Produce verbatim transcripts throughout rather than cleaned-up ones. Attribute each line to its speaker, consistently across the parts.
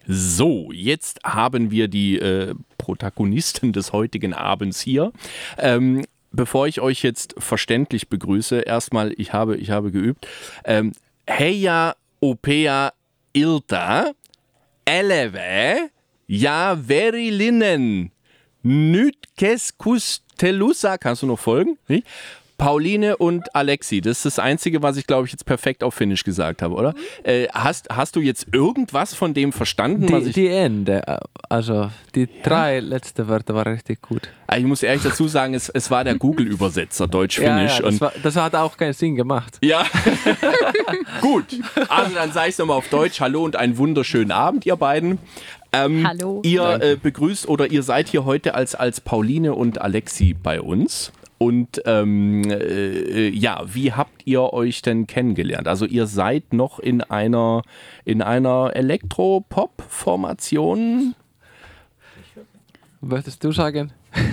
Speaker 1: So, jetzt haben wir die äh, Protagonisten des heutigen Abends hier. Ähm, bevor ich euch jetzt verständlich begrüße, erstmal, ich habe, ich habe geübt. Ähm, Heia opea ilta, eleve, ja verilinen, nytkes telusa, kannst du noch folgen? Nicht? Pauline und Alexi, das ist das Einzige, was ich, glaube ich, jetzt perfekt auf Finnisch gesagt habe, oder? Äh, hast, hast du jetzt irgendwas von dem verstanden?
Speaker 2: Die,
Speaker 1: was ich
Speaker 2: die Ende, also die drei ja. letzte Wörter waren richtig gut.
Speaker 1: Ich muss ehrlich dazu sagen, es, es war der Google-Übersetzer Deutsch-Finnisch.
Speaker 2: Ja, ja, das, war, das hat auch keinen Sinn gemacht.
Speaker 1: Ja, gut. Also dann sage ich es nochmal auf Deutsch. Hallo und einen wunderschönen Abend, ihr beiden. Ähm,
Speaker 3: Hallo.
Speaker 1: Ihr äh, begrüßt oder ihr seid hier heute als, als Pauline und Alexi bei uns. Und ähm, äh, ja, wie habt ihr euch denn kennengelernt? Also ihr seid noch in einer, in einer Elektropop-Formation?
Speaker 2: Möchtest du sagen?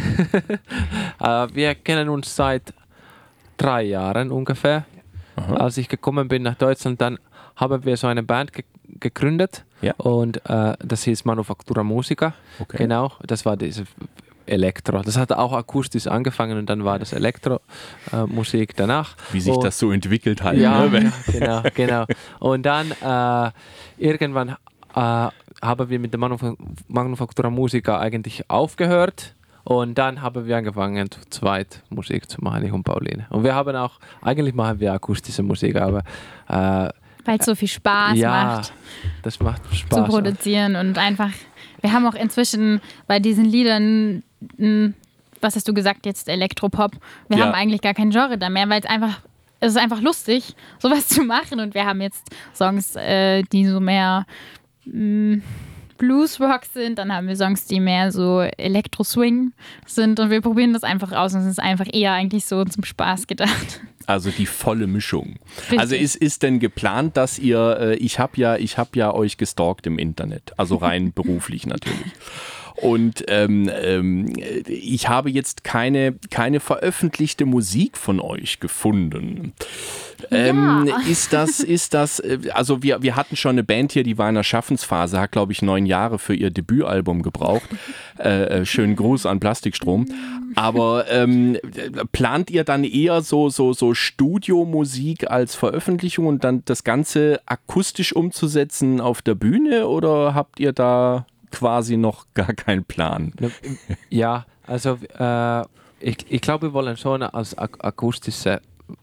Speaker 2: uh, wir kennen uns seit drei Jahren ungefähr. Aha. Als ich gekommen bin nach Deutschland, dann haben wir so eine Band ge- gegründet. Ja. Und uh, das hieß Manufaktura Musica. Okay. Genau, das war diese Elektro. Das hat auch akustisch angefangen und dann war das Elektromusik äh, danach.
Speaker 1: Wie sich
Speaker 2: und,
Speaker 1: das so entwickelt hat.
Speaker 2: Ja,
Speaker 1: ne?
Speaker 2: genau, genau. Und dann äh, irgendwann äh, haben wir mit der Manuf- Manufaktura Musica eigentlich aufgehört und dann haben wir angefangen, zu zweit Musik zu machen, ich und Pauline. Und wir haben auch, eigentlich machen wir akustische Musik, aber äh,
Speaker 3: weil es so viel Spaß
Speaker 2: ja,
Speaker 3: macht.
Speaker 2: Das macht Spaß.
Speaker 3: Zu produzieren und einfach, wir haben auch inzwischen bei diesen Liedern, was hast du gesagt, jetzt Elektropop, wir ja. haben eigentlich gar kein Genre da mehr, weil es einfach, es ist einfach lustig, sowas zu machen und wir haben jetzt Songs, äh, die so mehr mh, Bluesrock sind, dann haben wir Songs, die mehr so Elektro-Swing sind und wir probieren das einfach aus und es ist einfach eher eigentlich so zum Spaß gedacht.
Speaker 1: Also die volle Mischung.
Speaker 3: Richtig.
Speaker 1: Also ist, ist denn geplant, dass ihr, äh, ich habe ja, ich hab ja euch gestalkt im Internet, also rein beruflich natürlich. Und ähm, ähm, ich habe jetzt keine, keine veröffentlichte Musik von euch gefunden. Ähm,
Speaker 3: ja.
Speaker 1: Ist das, ist das, also wir, wir hatten schon eine Band hier, die war in der Schaffensphase, hat glaube ich neun Jahre für ihr Debütalbum gebraucht. Äh, schönen Gruß an Plastikstrom. Aber ähm, plant ihr dann eher so, so, so Studiomusik als Veröffentlichung und dann das Ganze akustisch umzusetzen auf der Bühne oder habt ihr da quasi noch gar keinen Plan?
Speaker 2: Ja, also äh, ich, ich glaube, wir wollen schon als ak- akustische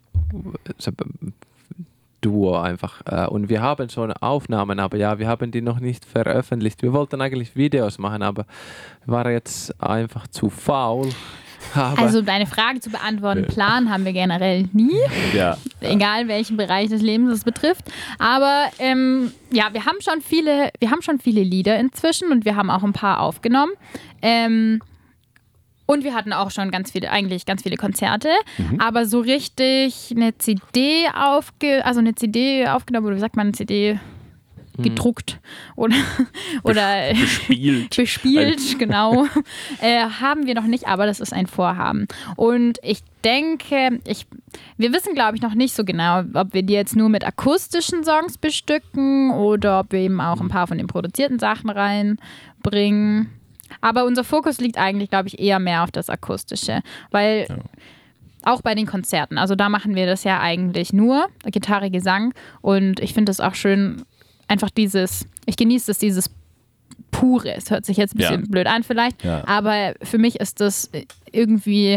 Speaker 2: Duo einfach. Äh, und wir haben schon Aufnahmen, aber ja, wir haben die noch nicht veröffentlicht. Wir wollten eigentlich Videos machen, aber war jetzt einfach zu faul. Aber
Speaker 3: also um deine Frage zu beantworten, Plan haben wir generell nie,
Speaker 1: ja.
Speaker 3: egal welchen Bereich des Lebens es betrifft. Aber ähm, ja, wir haben schon viele, wir haben schon viele Lieder inzwischen und wir haben auch ein paar aufgenommen. Ähm, und wir hatten auch schon ganz viele, eigentlich ganz viele Konzerte, mhm. aber so richtig eine C D aufge, also eine C D aufgenommen, oder wie sagt man, eine C D gedruckt oder, oder
Speaker 1: bespielt,
Speaker 3: bespielt genau, äh, haben wir noch nicht, aber das ist ein Vorhaben. Und ich denke, ich, wir wissen, glaube ich, noch nicht so genau, ob wir die jetzt nur mit akustischen Songs bestücken oder ob wir eben auch ein paar von den produzierten Sachen reinbringen. Aber unser Fokus liegt eigentlich, glaube ich, eher mehr auf das Akustische, weil ja. auch bei den Konzerten, also da machen wir das ja eigentlich nur, Gitarre, Gesang und ich finde das auch schön, einfach dieses, ich genieße das, dieses Pure. Es hört sich jetzt ein bisschen ja. blöd an vielleicht, ja. aber für mich ist das irgendwie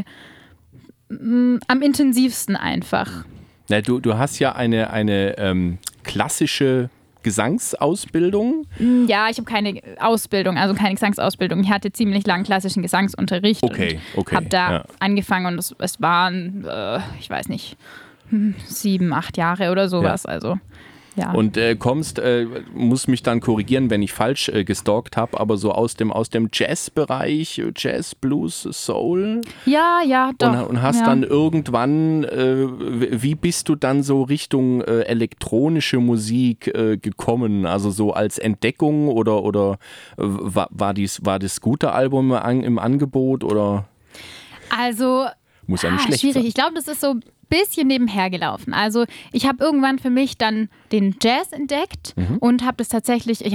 Speaker 3: mh, am intensivsten einfach.
Speaker 1: Na, du, du hast ja eine, eine ähm, klassische Gesangsausbildung.
Speaker 3: Ja, ich habe keine Ausbildung, also keine Gesangsausbildung. Ich hatte ziemlich lang klassischen Gesangsunterricht
Speaker 1: okay,
Speaker 3: und
Speaker 1: okay,
Speaker 3: habe da
Speaker 1: ja.
Speaker 3: angefangen und es, es waren, äh, ich weiß nicht, sieben, acht Jahre oder sowas, ja. also ja.
Speaker 1: Und äh, kommst, äh, muss mich dann korrigieren, wenn ich falsch äh, gestalkt habe, aber so aus dem, aus dem Jazz-Bereich, Jazz, Blues, Soul.
Speaker 3: Ja, ja, doch.
Speaker 1: Und, und hast
Speaker 3: ja.
Speaker 1: dann irgendwann, äh, wie bist du dann so Richtung äh, elektronische Musik äh, gekommen? Also so als Entdeckung oder, oder äh, war, war, dies, war das gute Album an, im Angebot oder?
Speaker 3: Also,
Speaker 1: muss ja nicht
Speaker 3: ah,
Speaker 1: schlecht
Speaker 3: schwierig.
Speaker 1: sein.
Speaker 3: Ich glaube, das ist so bisschen nebenher gelaufen. Also ich habe irgendwann für mich dann den Jazz entdeckt mhm. und habe das tatsächlich, ich habe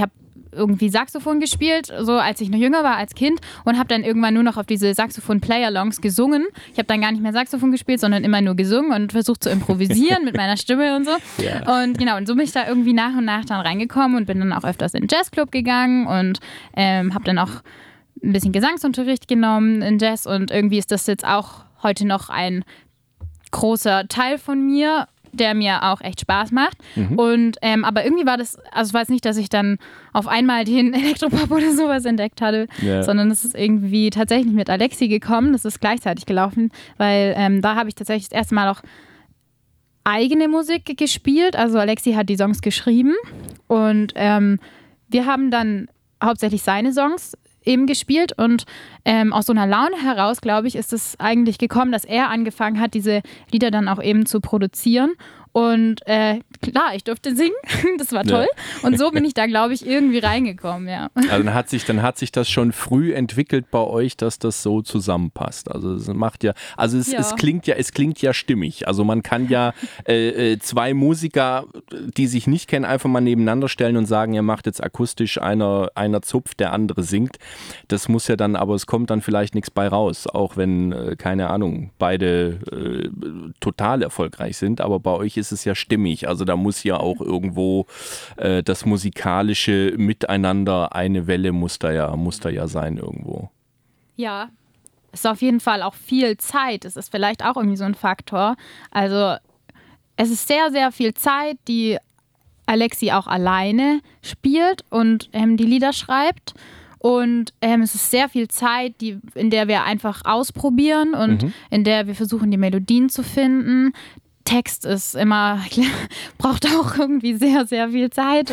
Speaker 3: irgendwie Saxophon gespielt, so als ich noch jünger war als Kind und habe dann irgendwann nur noch auf diese Saxophon-Play-Alongs gesungen. Ich habe dann gar nicht mehr Saxophon gespielt, sondern immer nur gesungen und versucht zu improvisieren mit meiner Stimme und so. Ja. Und genau, und so bin ich da irgendwie nach und nach dann reingekommen und bin dann auch öfters in den Jazzclub gegangen und ähm, habe dann auch ein bisschen Gesangsunterricht genommen in Jazz und irgendwie ist das jetzt auch heute noch ein großer Teil von mir, der mir auch echt Spaß macht. Mhm. Und ähm, aber irgendwie war das, also es war jetzt nicht, dass ich dann auf einmal den Elektropop oder sowas entdeckt hatte, yeah. sondern es ist irgendwie tatsächlich mit Alexi gekommen. Das ist gleichzeitig gelaufen, weil ähm, da habe ich tatsächlich das erste Mal auch eigene Musik gespielt. Also Alexi hat die Songs geschrieben und ähm, wir haben dann hauptsächlich seine Songs eben gespielt und ähm, aus so einer Laune heraus, glaube ich, ist es eigentlich gekommen, dass er angefangen hat, diese Lieder dann auch eben zu produzieren. Und äh, klar, ich durfte singen, das war toll. Ja. Und so bin ich da, glaube ich, irgendwie reingekommen, ja.
Speaker 1: Also dann hat sich, dann hat sich das schon früh entwickelt bei euch, dass das so zusammenpasst. Also es macht ja, also es, ja. es klingt ja, es klingt ja stimmig. Also man kann ja äh, zwei Musiker, die sich nicht kennen, einfach mal nebeneinander stellen und sagen, ihr macht jetzt akustisch, einer, einer zupft, der andere singt. Das muss ja dann, aber es kommt dann vielleicht nichts bei raus, auch wenn, äh, keine Ahnung, beide äh, total erfolgreich sind, aber bei euch ist es ja stimmig. Also da muss ja auch irgendwo äh, das musikalische Miteinander, eine Welle muss da ja, muss da ja sein irgendwo.
Speaker 3: Ja, es ist auf jeden Fall auch viel Zeit. Es ist vielleicht auch irgendwie so ein Faktor. Also es ist sehr, sehr viel Zeit, die Alexi auch alleine spielt und ähm, die Lieder schreibt. Und ähm, es ist sehr viel Zeit, die, in der wir einfach ausprobieren und mhm. in der wir versuchen, die Melodien zu finden. Text ist immer, braucht auch irgendwie sehr, sehr viel Zeit.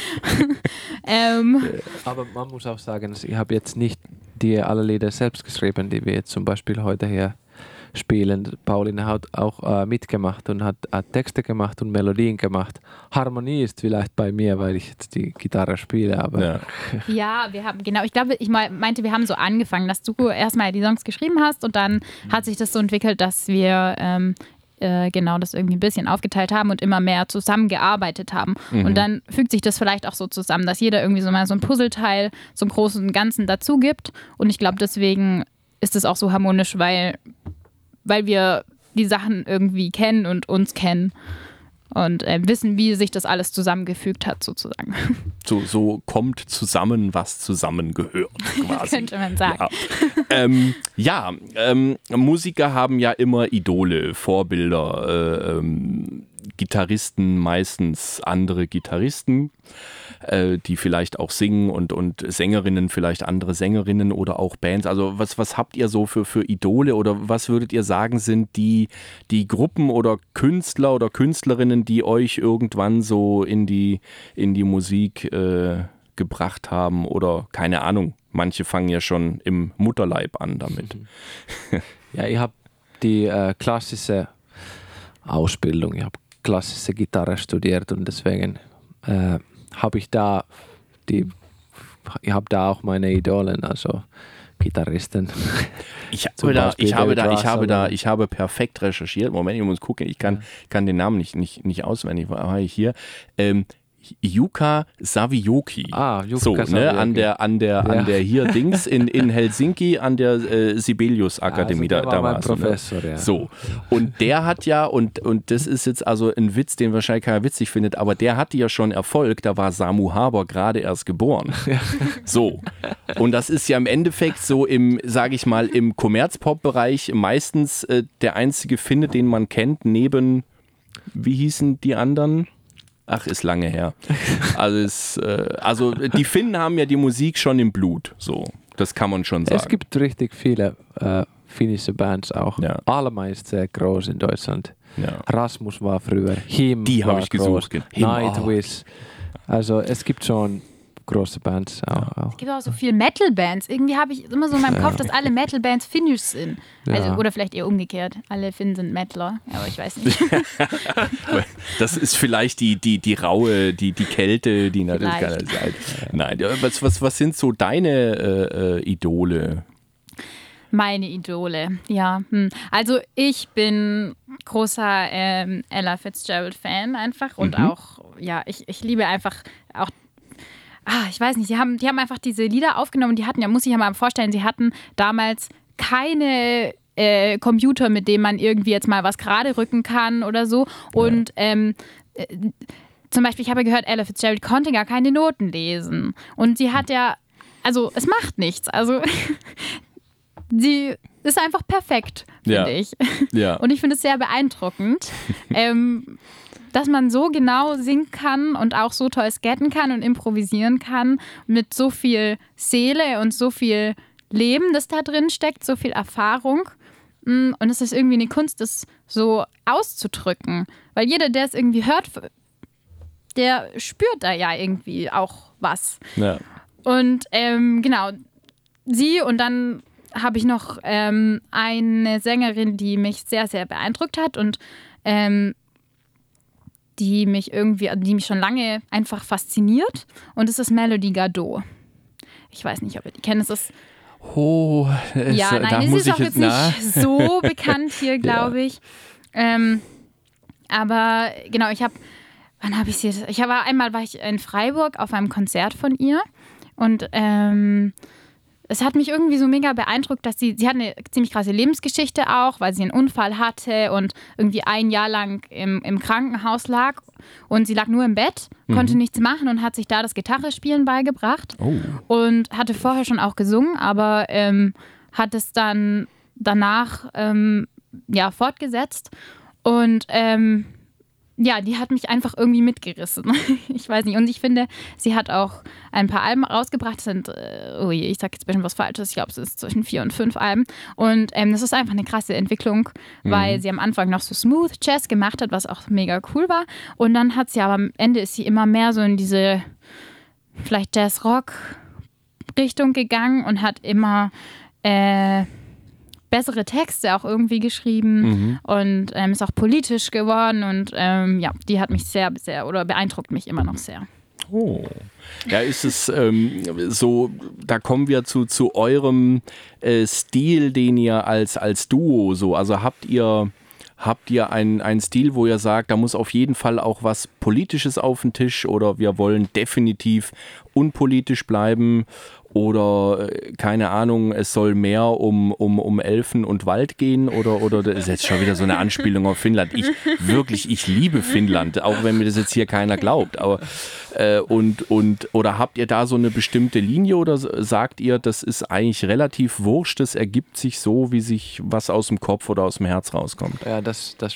Speaker 3: ähm.
Speaker 2: Aber man muss auch sagen, ich habe jetzt nicht die alle Lieder selbst geschrieben, die wir jetzt zum Beispiel heute hier spielen. Pauline hat auch äh, mitgemacht und hat, hat Texte gemacht und Melodien gemacht. Harmonie ist vielleicht bei mir, weil ich jetzt die Gitarre spiele. Aber
Speaker 3: ja. ja, wir haben, genau, ich glaube, ich meinte, wir haben so angefangen, dass du erstmal die Songs geschrieben hast und dann mhm. hat sich das so entwickelt, dass wir ähm, äh, genau das irgendwie ein bisschen aufgeteilt haben und immer mehr zusammengearbeitet haben. Mhm. Und dann fügt sich das vielleicht auch so zusammen, dass jeder irgendwie so mal so ein Puzzleteil, so einen großen Ganzen dazu gibt. Und ich glaube, deswegen ist es auch so harmonisch, weil weil wir die Sachen irgendwie kennen und uns kennen und äh, wissen, wie sich das alles zusammengefügt hat, sozusagen.
Speaker 1: So, so kommt zusammen, was zusammengehört, quasi.
Speaker 3: Könnte man sagen.
Speaker 1: Ja, ähm, ja ähm, Musiker haben ja immer Idole, Vorbilder, äh, ähm, Gitarristen, meistens andere Gitarristen, äh, die vielleicht auch singen und, und Sängerinnen, vielleicht andere Sängerinnen oder auch Bands. Also was, was habt ihr so für, für Idole oder was würdet ihr sagen, sind die, die Gruppen oder Künstler oder Künstlerinnen, die euch irgendwann so in die, in die Musik äh, gebracht haben oder keine Ahnung, manche fangen ja schon im Mutterleib an damit.
Speaker 2: Ja, ich habe die äh, klassische Ausbildung, ich habe klassische Gitarre studiert und deswegen äh, habe ich da die, ich habe da auch meine Idolen, also Gitarristen.
Speaker 1: Ich habe da, ich habe da, ich habe da, ich habe perfekt recherchiert. Moment, ich muss gucken, ich kann, ja. kann den Namen nicht, nicht, nicht auswendig, aber hier. Ähm, Jukka Savioki.
Speaker 2: Ah, Jukka
Speaker 1: so,
Speaker 2: Savioki.
Speaker 1: Ne, an der, an der, ja. an der hier Dings in, in Helsinki an der äh, Sibelius Akademie.
Speaker 2: Also
Speaker 1: da, da
Speaker 2: war
Speaker 1: war
Speaker 2: Professor,
Speaker 1: ne?
Speaker 2: ja.
Speaker 1: So. Und der hat ja, und, und das ist jetzt also ein Witz, den wahrscheinlich keiner witzig findet, aber der hatte ja schon Erfolg, da war Samu Haber gerade erst geboren. So. Und das ist ja im Endeffekt so im, sage ich mal, im Kommerzpop-Bereich meistens äh, der einzige Finne, den man kennt, neben, wie hießen die anderen? Ach, ist lange her. Also, es, äh, also die Finnen haben ja die Musik schon im Blut, so. Das kann man schon sagen.
Speaker 2: Es gibt richtig viele äh, finnische Bands auch.
Speaker 1: Ja.
Speaker 2: Alma ist sehr groß in Deutschland.
Speaker 1: Ja.
Speaker 2: Rasmus war früher. Him
Speaker 1: die habe ich
Speaker 2: groß.
Speaker 1: gesucht. Him,
Speaker 2: Nightwish. Oh. Also es gibt schon große Bands auch.
Speaker 3: Ja.
Speaker 2: auch.
Speaker 3: Es gibt auch so viele Metal-Bands. Irgendwie habe ich immer so in meinem Kopf, dass alle Metal-Bands finnisch sind. Also,
Speaker 2: Ja.
Speaker 3: oder vielleicht eher umgekehrt. Alle Finnen sind Metaler, aber ich weiß nicht.
Speaker 1: Das ist vielleicht die, die, die Raue, die, die Kälte, die natürlich keiner sein. Nein, was, was, was sind so deine äh, äh, Idole?
Speaker 3: Meine Idole, ja. Hm. Also ich bin großer ähm, Ella Fitzgerald-Fan einfach und
Speaker 1: Mhm.
Speaker 3: auch, ja, ich, ich liebe einfach auch ah, ich weiß nicht, die haben, die haben einfach diese Lieder aufgenommen. Die hatten, ja, muss ich ja mal vorstellen, sie hatten damals keine äh, Computer, mit denen man irgendwie jetzt mal was gerade rücken kann oder so. Und ja. ähm, äh, zum Beispiel, ich habe gehört, Ella Fitzgerald konnte gar keine Noten lesen. Und sie hat ja, also es macht nichts. Also sie ist einfach perfekt, finde
Speaker 1: ja.
Speaker 3: ich.
Speaker 1: Ja.
Speaker 3: Und ich finde es sehr beeindruckend, ähm, dass man so genau singen kann und auch so toll skaten kann und improvisieren kann mit so viel Seele und so viel Leben, das da drin steckt, so viel Erfahrung. Und es ist irgendwie eine Kunst, das so auszudrücken. Weil jeder, der es irgendwie hört, der spürt da ja irgendwie auch was.
Speaker 1: Ja.
Speaker 3: Und ähm, genau, sie und dann habe ich noch ähm, eine Sängerin, die mich sehr, sehr beeindruckt hat und ähm, die mich irgendwie, die mich schon lange einfach fasziniert. Und das ist Melody Gardot. Ich weiß nicht, ob ihr die kennt. Es ist
Speaker 1: Oh, es,
Speaker 3: ja, nein,
Speaker 1: da
Speaker 3: es
Speaker 1: muss
Speaker 3: ist
Speaker 1: ich
Speaker 3: auch
Speaker 1: jetzt
Speaker 3: jetzt
Speaker 1: na.
Speaker 3: nicht so bekannt hier, glaube
Speaker 1: Ja.
Speaker 3: ich. Ähm, aber genau, ich habe, wann habe ich sie? Ich war einmal war ich in Freiburg auf einem Konzert von ihr und ähm, es hat mich irgendwie so mega beeindruckt, dass sie, sie hat eine ziemlich krasse Lebensgeschichte auch, weil sie einen Unfall hatte und irgendwie ein Jahr lang im, im Krankenhaus lag und sie lag nur im Bett, mhm. konnte nichts machen und hat sich da das Gitarrespielen beigebracht
Speaker 1: Oh.
Speaker 3: und hatte vorher schon auch gesungen, aber ähm, hat es dann danach ähm, ja, fortgesetzt und ähm, ja, die hat mich einfach irgendwie mitgerissen. Ich weiß nicht. Und ich finde, sie hat auch ein paar Alben rausgebracht. Das sind, äh, oh je, ich sag jetzt ein bisschen was Falsches. Ich glaube, es ist zwischen vier und fünf Alben. Und ähm, das ist einfach eine krasse Entwicklung, mhm. weil sie am Anfang noch so Smooth Jazz gemacht hat, was auch mega cool war. Und dann hat sie aber am Ende ist sie immer mehr so in diese vielleicht Jazz-Rock-Richtung gegangen und hat immer äh, bessere Texte auch irgendwie geschrieben mhm. und ähm, ist auch politisch geworden und ähm, ja, die hat mich sehr, sehr oder beeindruckt mich immer noch sehr.
Speaker 1: Oh. Ja, ist es ähm, so, da kommen wir zu, zu eurem äh, Stil, den ihr als, als Duo so, also habt ihr Habt ihr einen, einen Stil, wo ihr sagt, da muss auf jeden Fall auch was Politisches auf den Tisch oder wir wollen definitiv unpolitisch bleiben oder keine Ahnung, es soll mehr um, um, um Elfen und Wald gehen oder, oder das ist jetzt schon wieder so eine Anspielung auf Finnland. Ich wirklich, ich liebe Finnland, auch wenn mir das jetzt hier keiner glaubt. Aber äh, und, und oder habt ihr da so eine bestimmte Linie oder sagt ihr, das ist eigentlich relativ wurscht, das ergibt sich so, wie sich was aus dem Kopf oder aus dem Herz rauskommt?
Speaker 2: Ja, das, das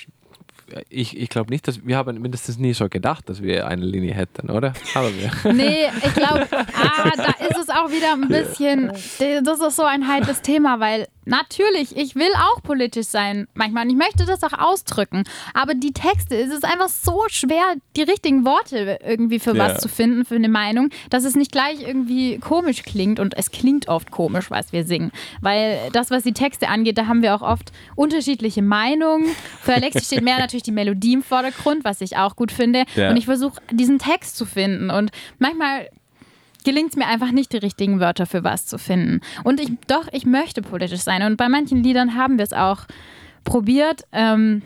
Speaker 2: ich, ich glaube nicht, dass wir haben mindestens nie so gedacht, dass wir eine Linie hätten, oder? Haben wir?
Speaker 3: Nee, ich glaube, ah, da ist es auch wieder ein bisschen, das ist so ein heikles Thema, weil natürlich, ich will auch politisch sein manchmal und ich möchte das auch ausdrücken, aber die Texte, es ist einfach so schwer, die richtigen Worte irgendwie für was
Speaker 1: ja.
Speaker 3: zu finden, für eine Meinung, dass es nicht gleich irgendwie komisch klingt und es klingt oft komisch, was wir singen, weil das, was die Texte angeht, da haben wir auch oft unterschiedliche Meinungen. Für Alexi steht mehr natürlich die Melodie im Vordergrund, was ich auch gut finde
Speaker 1: ja.
Speaker 3: und ich versuche, diesen Text zu finden und manchmal gelingt es mir einfach nicht, die richtigen Wörter für was zu finden. Und ich, doch, ich möchte politisch sein. Und bei manchen Liedern haben wir es auch probiert. Ähm,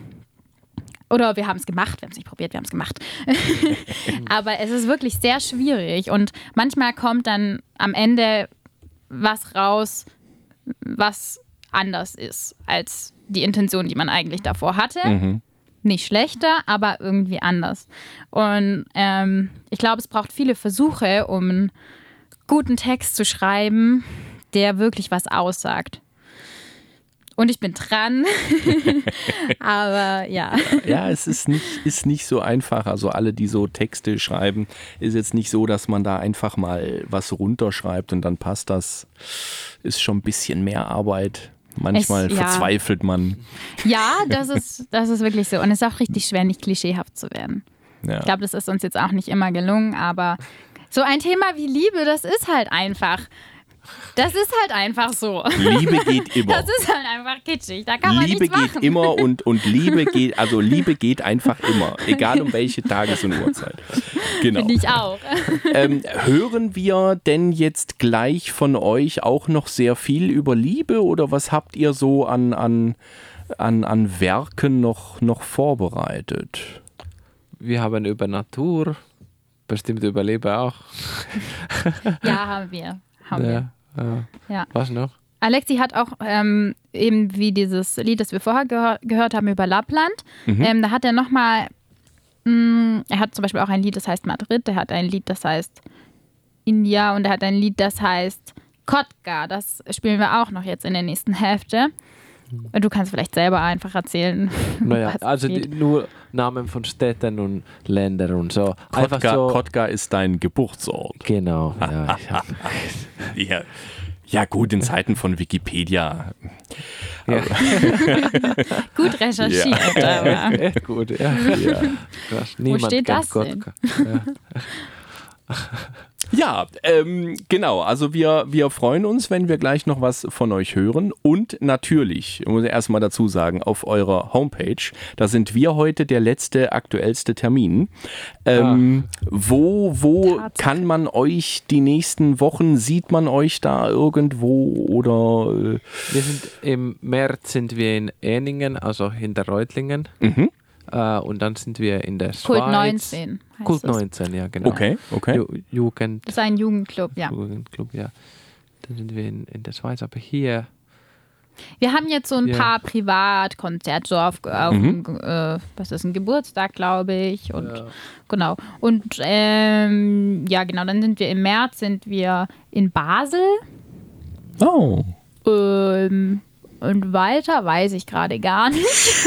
Speaker 3: oder wir haben es gemacht. Wir haben es nicht probiert, wir haben es gemacht. Aber es ist wirklich sehr schwierig. Und manchmal kommt dann am Ende was raus, was anders ist als die Intention, die man eigentlich davor hatte. Mhm. Nicht schlechter, aber irgendwie anders. Und ähm, ich glaube, es braucht viele Versuche, um einen guten Text zu schreiben, der wirklich was aussagt. Und ich bin dran. Aber ja.
Speaker 1: Ja, es ist nicht, ist nicht so einfach. Also alle, die so Texte schreiben, ist jetzt nicht so, dass man da einfach mal was runterschreibt und dann passt das. Ist schon ein bisschen mehr Arbeit. Manchmal es, ja. verzweifelt man.
Speaker 3: Ja, das ist, das ist wirklich so. Und es ist auch richtig schwer, nicht klischeehaft zu werden. Ja. Ich glaube, das ist uns jetzt auch nicht immer gelungen, aber so ein Thema wie Liebe, das ist halt einfach. Das ist halt einfach so.
Speaker 1: Liebe geht immer.
Speaker 3: Das ist halt einfach kitschig. Da kann man
Speaker 1: Liebe
Speaker 3: nichts machen.
Speaker 1: geht immer und, und Liebe geht, also Liebe geht einfach immer. Egal um welche Tages- und Uhrzeit. Genau.
Speaker 3: Finde ich auch.
Speaker 1: Ähm, hören wir denn jetzt gleich von euch auch noch sehr viel über Liebe oder was habt ihr so an, an, an, an Werken noch, noch vorbereitet?
Speaker 2: Wir haben über Natur bestimmt überleben auch.
Speaker 3: Ja, haben wir. Haben wir.
Speaker 2: Ja, ja.
Speaker 3: Ja.
Speaker 2: Was noch?
Speaker 3: Alexi hat auch ähm, eben wie dieses Lied, das wir vorher gehör gehört haben über Lappland,
Speaker 1: Mhm.
Speaker 3: ähm, da hat er nochmal, er hat zum Beispiel auch ein Lied, das heißt Madrid, er hat ein Lied, das heißt India und er hat ein Lied, das heißt Kotka. Das spielen wir auch noch jetzt in der nächsten Hälfte. Du kannst vielleicht selber einfach erzählen.
Speaker 2: Naja,
Speaker 3: was
Speaker 2: also
Speaker 3: geht.
Speaker 2: die, nur Namen von Städten und Ländern und so. Einfach
Speaker 1: Kotka,
Speaker 2: so.
Speaker 1: Kotka ist dein Geburtsort.
Speaker 2: Genau, ja. Ich hab,
Speaker 1: Ja. Ja gut, in Zeiten von Wikipedia.
Speaker 2: ja.
Speaker 3: Gut recherchiert. Aber.
Speaker 2: Echt gut, ja.
Speaker 1: Ja,
Speaker 2: Krass. Niemand
Speaker 3: steht
Speaker 2: kennt
Speaker 3: das denn?
Speaker 2: Kotka. Ja.
Speaker 1: ja ähm, genau. Also wir, wir freuen uns, wenn wir gleich noch was von euch hören. Und natürlich, ich muss erstmal dazu sagen, auf eurer Homepage, da sind wir heute der letzte, aktuellste Termin. Ähm, wo wo
Speaker 3: Tatsache.
Speaker 1: kann man euch die nächsten Wochen, sieht man euch da irgendwo oder... Äh,
Speaker 2: Wir sind im März sind wir in Ehningen, also hinter Reutlingen.
Speaker 1: mhm.
Speaker 2: Äh, und dann sind wir in der
Speaker 3: Kult
Speaker 2: Schweiz.
Speaker 3: neunzehn heißt
Speaker 2: Kult
Speaker 3: es.
Speaker 2: neunzehn, ja genau.
Speaker 1: Okay, okay.
Speaker 2: Ju Jugend,
Speaker 3: Das ist ein Jugendclub, ja.
Speaker 2: Jugendclub, ja. Dann sind wir in, in der Schweiz, aber hier.
Speaker 3: Wir haben jetzt so ein
Speaker 2: Ja.
Speaker 3: paar Privatkonzerte, so auf, auf
Speaker 1: Mhm.
Speaker 3: äh, was ist ein Geburtstag, glaube ich. Und
Speaker 2: Ja.
Speaker 3: genau. Und ähm, ja, genau, dann sind wir im März sind wir in Basel.
Speaker 1: Oh.
Speaker 3: Ähm, und weiter weiß ich gerade gar nicht.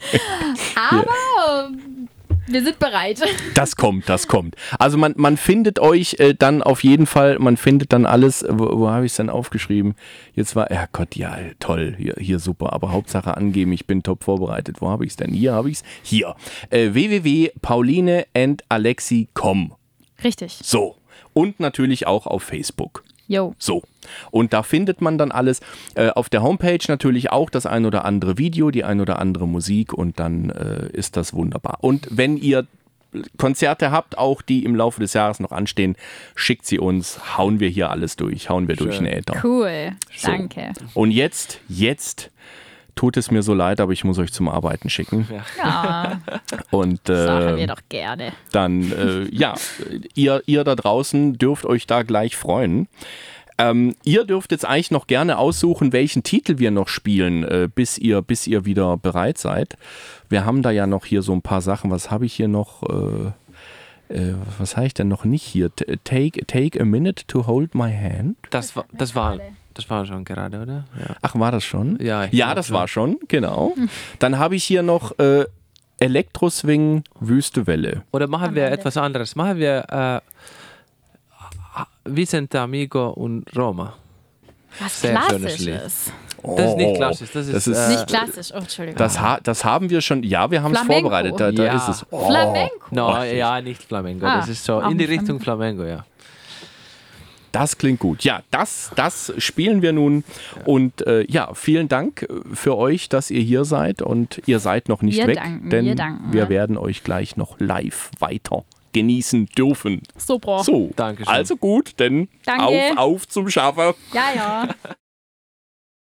Speaker 3: Aber ähm, wir sind bereit.
Speaker 1: Das kommt, das kommt. Also man, man findet euch äh, dann auf jeden Fall, man findet dann alles, wo, wo habe ich es denn aufgeschrieben? Jetzt war, ja Gott, ja, toll, hier, hier super, aber Hauptsache angeben, ich bin top vorbereitet. Wo habe ich es denn? Hier habe ich es. Hier. Äh, w w w punkt pauline and alexi punkt com.
Speaker 3: Richtig.
Speaker 1: So. Und natürlich auch auf Facebook.
Speaker 3: Jo.
Speaker 1: So, und da findet man dann alles. Äh, auf der Homepage natürlich auch das ein oder andere Video, die ein oder andere Musik und dann äh, ist das wunderbar. Und wenn ihr Konzerte habt, auch die im Laufe des Jahres noch anstehen, schickt sie uns, hauen wir hier alles durch, hauen wir durch
Speaker 2: Schön.
Speaker 1: den Äther.
Speaker 3: Cool.
Speaker 1: So.
Speaker 3: Danke.
Speaker 1: Und jetzt, jetzt tut es mir so leid, aber ich muss euch zum Arbeiten schicken.
Speaker 3: Ja,
Speaker 1: Und
Speaker 3: das machen
Speaker 1: äh,
Speaker 3: wir doch gerne.
Speaker 1: dann, äh, ja, ihr, ihr da draußen dürft euch da gleich freuen. Ähm, ihr dürft jetzt eigentlich noch gerne aussuchen, welchen Titel wir noch spielen, äh, bis ihr, bis ihr wieder bereit seid. Wir haben da ja noch hier so ein paar Sachen. Was habe ich hier noch? Äh, äh, was habe ich denn noch nicht hier? T- Take, take a minute to hold my hand.
Speaker 2: Das war, das war, das war schon gerade, oder? Ja.
Speaker 1: Ach, war das schon?
Speaker 2: Ja, ich
Speaker 1: ja
Speaker 2: glaub
Speaker 1: das
Speaker 2: schon.
Speaker 1: war schon, genau. Dann habe ich hier noch äh, Elektroswing Wüste Welle.
Speaker 2: Oder machen
Speaker 3: Am
Speaker 2: wir
Speaker 3: Ende.
Speaker 2: etwas anderes? Machen wir äh, Vicente Amigo und Roma.
Speaker 3: Was
Speaker 2: Sehr schönes
Speaker 3: Klassisches.
Speaker 2: Das ist nicht
Speaker 1: Oh,
Speaker 2: klassisch, das ist,
Speaker 1: das ist-
Speaker 2: äh,
Speaker 3: Nicht klassisch. Oh, Entschuldigung.
Speaker 1: Das, ha das haben wir schon, ja, wir haben es
Speaker 3: Flamenco.
Speaker 1: vorbereitet. Da, da
Speaker 2: Ja.
Speaker 1: ist es. Oh.
Speaker 3: Flamenco.
Speaker 2: No,
Speaker 1: Ach,
Speaker 2: ja, nicht Flamenco.
Speaker 3: Ah,
Speaker 2: das ist so
Speaker 3: auch
Speaker 2: in die
Speaker 3: nicht
Speaker 2: Richtung Flamenco, ja.
Speaker 1: Das klingt gut. Ja, das, das spielen wir nun. Und äh, ja, vielen Dank für euch, dass ihr hier seid. Und ihr seid noch nicht
Speaker 3: Wir
Speaker 1: weg,
Speaker 3: danken,
Speaker 1: denn
Speaker 3: wir danken,
Speaker 1: wir
Speaker 3: ne?
Speaker 1: werden euch gleich noch live weiter genießen dürfen.
Speaker 3: Super.
Speaker 1: So,
Speaker 2: Dankeschön.
Speaker 1: also gut, denn
Speaker 3: Danke.
Speaker 1: auf, auf zum Schaffen.
Speaker 3: Ja, ja.